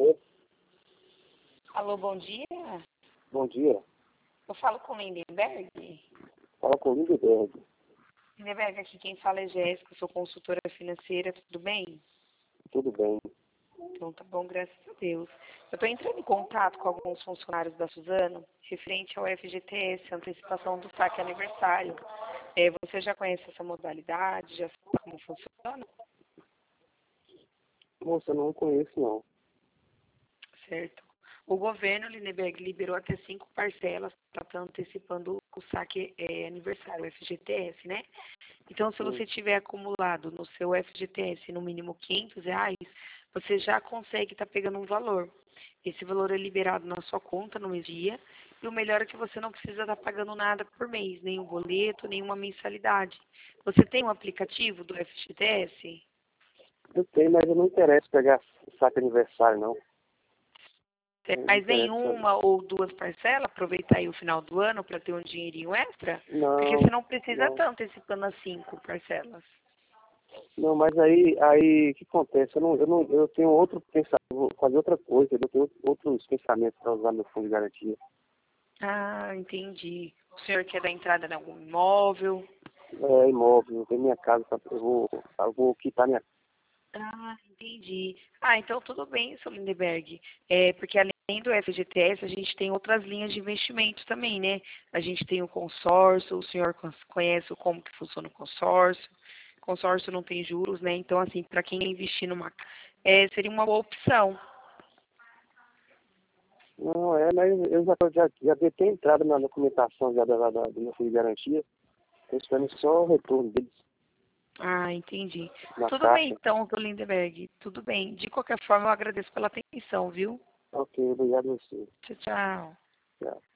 Alô, bom dia. Bom dia. Eu falo com o Lindenberg. Fala com o Lindenberg. Lindenberg, aqui quem fala é Jéssica, sou consultora financeira, tudo bem? Tudo bem. Então tá bom, graças a Deus. Eu estou entrando em contato com alguns funcionários da Suzano, referente ao FGTS, antecipação do saque aniversário. Você já conhece essa modalidade? Já sabe como funciona? Moça, eu não conheço, não. Certo. O governo, Lindenberg, liberou até 5 parcelas para estar antecipando o saque aniversário, o FGTS, né? Então, se você tiver acumulado no seu FGTS no mínimo R$ 500, você já consegue estar pegando um valor. Esse valor é liberado na sua conta no mês dia, e o melhor é que você não precisa estar pagando nada por mês, nenhum boleto, nenhuma mensalidade. Você tem um aplicativo do FGTS? Eu tenho, mas eu não interesso pegar saque aniversário, não. Não me Mas interessa. nenhuma ou duas parcelas, aproveitar aí o final do ano para ter um dinheirinho extra? Porque Não, você não precisa não. estar antecipando as 5 parcelas. Não, mas aí, o que acontece? Eu tenho outro pensamento, vou fazer outra coisa, eu tenho outros pensamentos para usar meu fundo de garantia. Ah, entendi. O senhor quer dar entrada em algum imóvel? É imóvel, eu tenho minha casa, eu vou quitar minha. Ah, entendi. Ah, então tudo bem, seu Lindeberg. Porque além do FGTS, a gente tem outras linhas de investimento também, né? A gente tem o consórcio, o senhor conhece como que funciona o consórcio. Consórcio não tem juros, né? Então, assim, para quem investir seria uma boa opção. Não, mas eu já devo ter entrado na documentação já do meu fundo de garantia. Estou esperando só o retorno deles Ah, entendi. na Tudo bem, caixa. então, seu Lindeberg. Tudo bem. De qualquer forma, eu agradeço pela atenção, viu? Ok, obrigado a você. Tchau, tchau. Tchau.